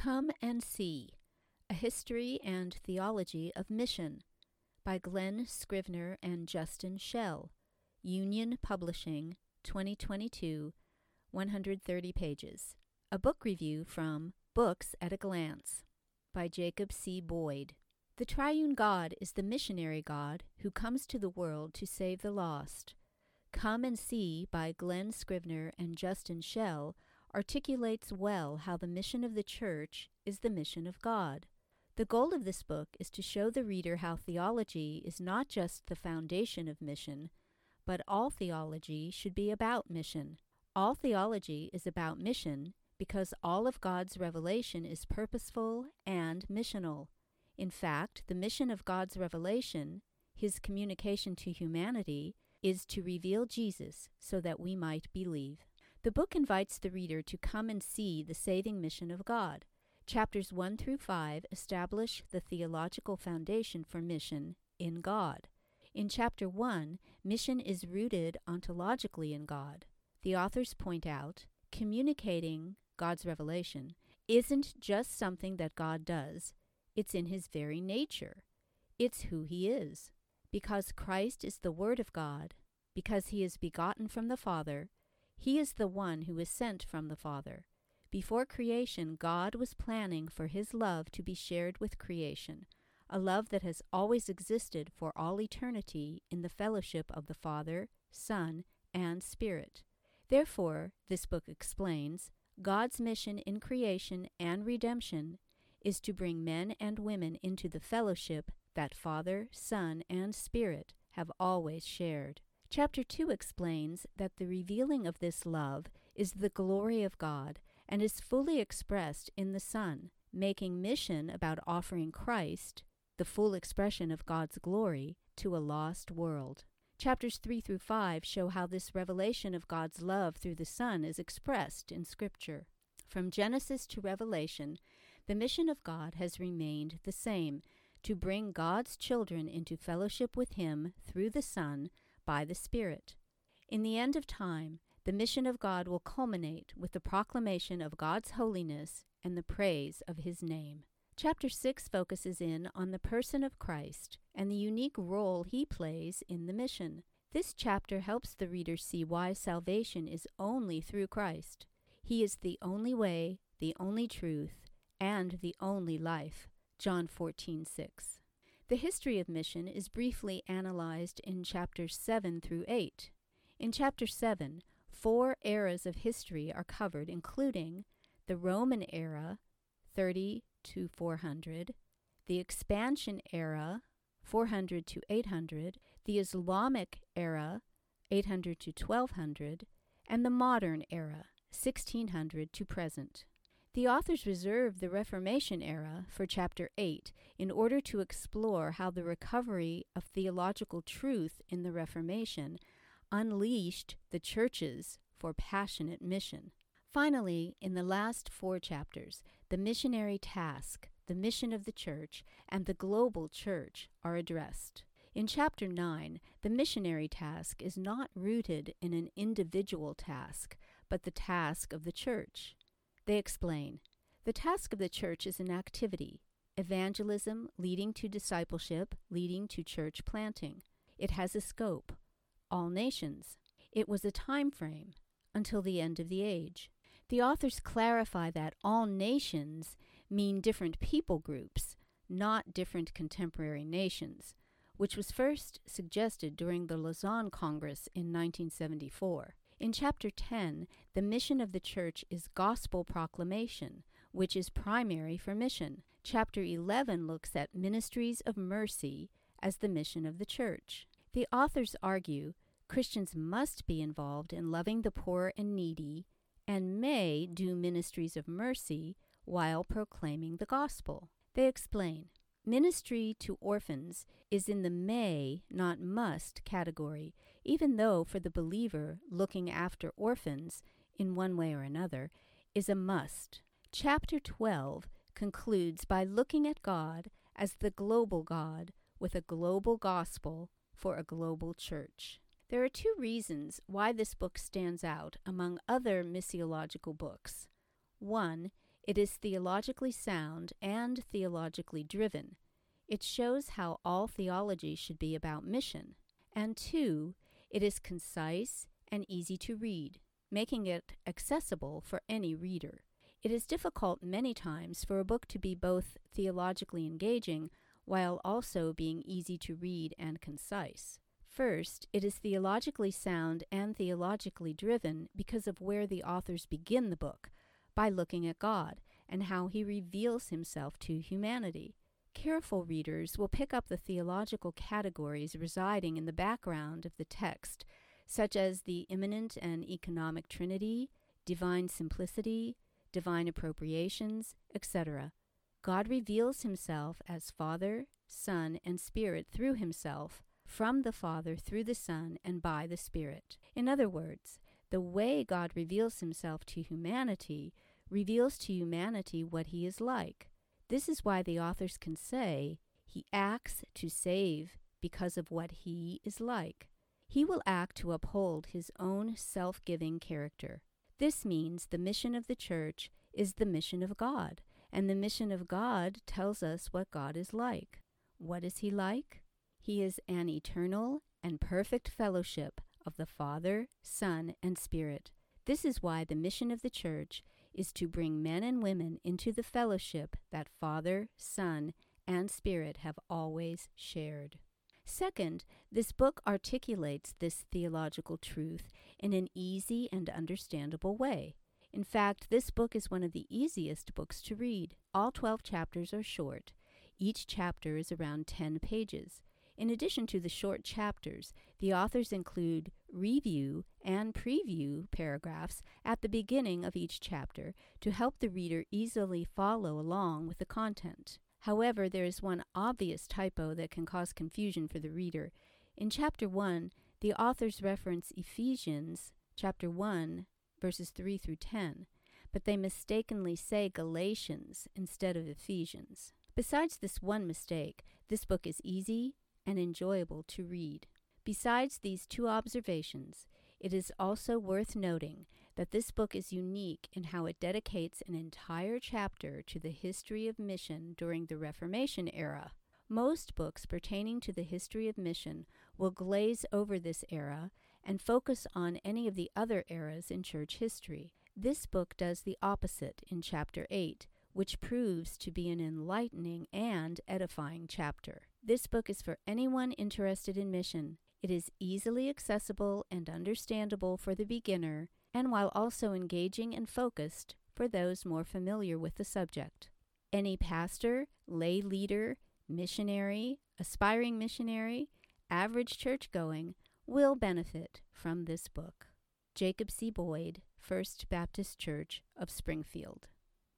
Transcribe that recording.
Come and See, A History and Theology of Mission by Glenn Scrivener and Justin Schell, Union Publishing, 2022, 130 pages. A book review from Books at a Glance by Jacob C. Boyd. The Triune God is the missionary God who comes to the world to save the lost. Come and See by Glenn Scrivener and Justin Schell articulates well how the mission of the Church is the mission of God. The goal of this book is to show the reader how theology is not just the foundation of mission, but all theology should be about mission. All theology is about mission because all of God's revelation is purposeful and missional. In fact, the mission of God's revelation, His communication to humanity, is to reveal Jesus so that we might believe. The book invites the reader to come and see the saving mission of God. Chapters 1 through 5 establish the theological foundation for mission in God. In Chapter 1, mission is rooted ontologically in God. The authors point out, communicating God's revelation isn't just something that God does, it's in His very nature. It's who He is. Because Christ is the Word of God, because He is begotten from the Father, He is the one who is sent from the Father. Before creation, God was planning for His love to be shared with creation, a love that has always existed for all eternity in the fellowship of the Father, Son, and Spirit. Therefore, this book explains, God's mission in creation and redemption is to bring men and women into the fellowship that Father, Son, and Spirit have always shared. Chapter 2 explains that the revealing of this love is the glory of God and is fully expressed in the Son, making mission about offering Christ, the full expression of God's glory, to a lost world. Chapters 3 through 5 show how this revelation of God's love through the Son is expressed in Scripture. From Genesis to Revelation, the mission of God has remained the same, to bring God's children into fellowship with Him through the Son by the Spirit. In the end of time, the mission of God will culminate with the proclamation of God's holiness and the praise of His name. Chapter 6 focuses in on the person of Christ and the unique role He plays in the mission. This chapter helps the reader see why salvation is only through Christ. He is the only way, the only truth, and the only life. John 14:6. The history of mission is briefly analyzed in chapters 7 through 8. In chapter 7, 4 eras of history are covered, including the Roman era, 30 to 400, the expansion era, 400 to 800, the Islamic era, 800 to 1200, and the modern era, 1600 to present. The authors reserved the Reformation era for Chapter 8 in order to explore how the recovery of theological truth in the Reformation unleashed the churches for passionate mission. Finally, in the last 4 chapters, the missionary task, the mission of the church, and the global church are addressed. In Chapter 9, the missionary task is not rooted in an individual task, but the task of the church. They explain, the task of the church is an activity, evangelism leading to discipleship, leading to church planting. It has a scope, all nations. It was a time frame, until the end of the age. The authors clarify that all nations mean different people groups, not different contemporary nations, which was first suggested during the Lausanne Congress in 1974. In Chapter 10, the mission of the church is gospel proclamation, which is primary for mission. Chapter 11 looks at ministries of mercy as the mission of the church. The authors argue Christians must be involved in loving the poor and needy and may do ministries of mercy while proclaiming the gospel. They explain, ministry to orphans is in the may, not must category, even though for the believer looking after orphans, in one way or another, is a must. Chapter 12 concludes by looking at God as the global God with a global gospel for a global church. There are 2 reasons why this book stands out among other missiological books. One, It is theologically sound and theologically driven. It shows how all theology should be about mission. And 2, it is concise and easy to read, making it accessible for any reader. It is difficult many times for a book to be both theologically engaging while also being easy to read and concise. First, it is theologically sound and theologically driven because of where the authors begin the book, by looking at God and how he reveals himself to humanity. Careful readers will pick up the theological categories residing in the background of the text, such as the immanent and economic Trinity, divine simplicity, divine appropriations, etc. God reveals himself as Father, Son, and Spirit through himself, from the Father through the Son and by the Spirit. In other words, the way God reveals himself to humanity reveals to humanity what he is like. This is why the authors can say, he acts to save because of what he is like. He will act to uphold his own self-giving character. This means the mission of the church is the mission of God, and the mission of God tells us what God is like. What is he like? He is an eternal and perfect fellowship of the Father, Son, and Spirit. This is why the mission of the church is to bring men and women into the fellowship that Father, Son, and Spirit have always shared. Second, this book articulates this theological truth in an easy and understandable way. In fact, this book is one of the easiest books to read. All 12 chapters are short. Each chapter is around 10 pages. In addition to the short chapters, the authors include review and preview paragraphs at the beginning of each chapter to help the reader easily follow along with the content. However, there is one obvious typo that can cause confusion for the reader. In Chapter 1, the authors reference Ephesians, Chapter 1, verses 3 through 10, but they mistakenly say Galatians instead of Ephesians. Besides this one mistake, this book is easy and enjoyable to read. Besides these 2 observations, it is also worth noting that this book is unique in how it dedicates an entire chapter to the history of mission during the Reformation era. Most books pertaining to the history of mission will glaze over this era and focus on any of the other eras in church history. This book does the opposite in Chapter 8, which proves to be an enlightening and edifying chapter. This book is for anyone interested in mission. It is easily accessible and understandable for the beginner, and while also engaging and focused for those more familiar with the subject. Any pastor, lay leader, missionary, aspiring missionary, average church-going will benefit from this book. Jacob C. Boyd, First Baptist Church of Springfield.